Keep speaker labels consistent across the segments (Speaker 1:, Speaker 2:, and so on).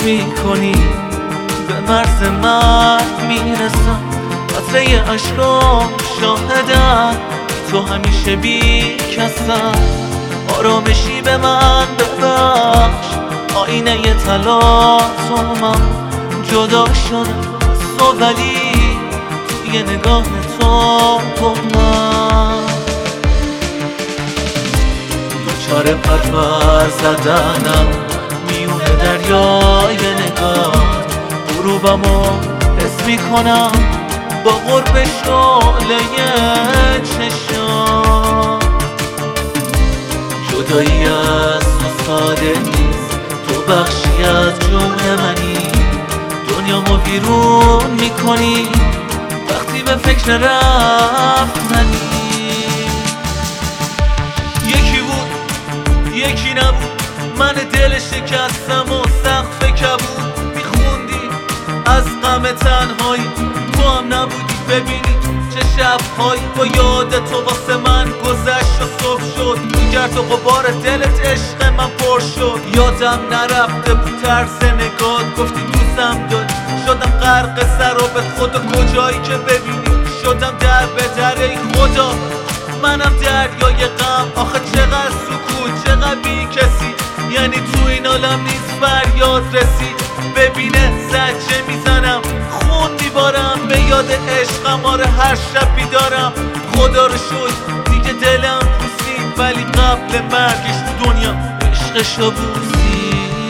Speaker 1: میکنی، به مرز مرگ میرسم، قطره اشکام شاهدن تو همیشه بی کسم. آرامشی به من ببخش، آینه تلاطمم، جدا شدم از تو ولی توی نگاه تو با من. دوچار پرپر زدنم میونه دریای نگاه، غروبمو حس میکنم با قرب شعله چشم. جدایی از تو ساده نیست، تو بخشی از جون منی، دنیامو بیرون میکنی وقتی به فکر رفتنی. یکی بود یکی نبود، من دل شکستم و سقف کبود. میخوندی از غم تنهایی، تو هم نبودی ببینی چه شبهایی با یاد تو واسه من گذشت و صبح شد. گرد و غبار دلت عشق من پر شد، یادم نرفته بود طرز نگات، گفتی دوستم داری، شدم غرق سرابت. خدا کجایی که ببینی شدم در به در. ای خدا منم دریای غم، آخه چقدر سکوت چقدر بی کسی، یعنی تو این عالم نیست فریاد رسید. ببینه زجه میزنم خون میبارم، به یاد عشقم آره هر شب بیدارم. خدا رو شد دیگه دلم پوسید، ولی قبل مرگش تو دنیا عشقشو بوسید.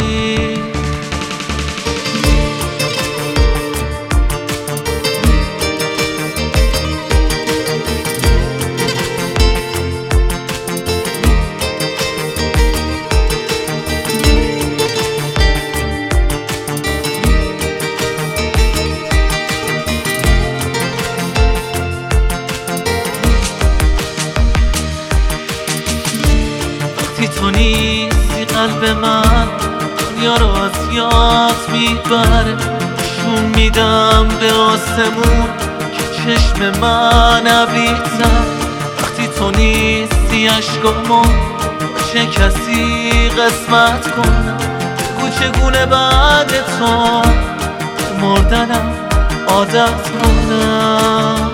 Speaker 1: تو نیستی قلب من دنیا رو از یاد میبره، شون میدم به آسمون که چشم من ابریزم. وقتی تو نیستی عشقامو چه کسی قسمت کنم، بگو چگونه بعد تو به مردنم عادت کنم،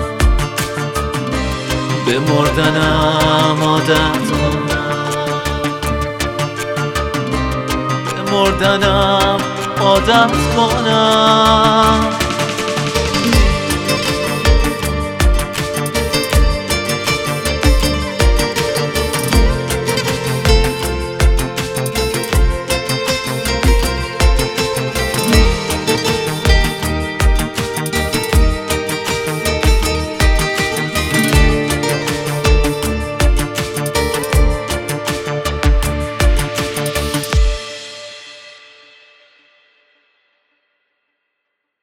Speaker 1: به مردنم عادت کنم، مردنم عادت کنم.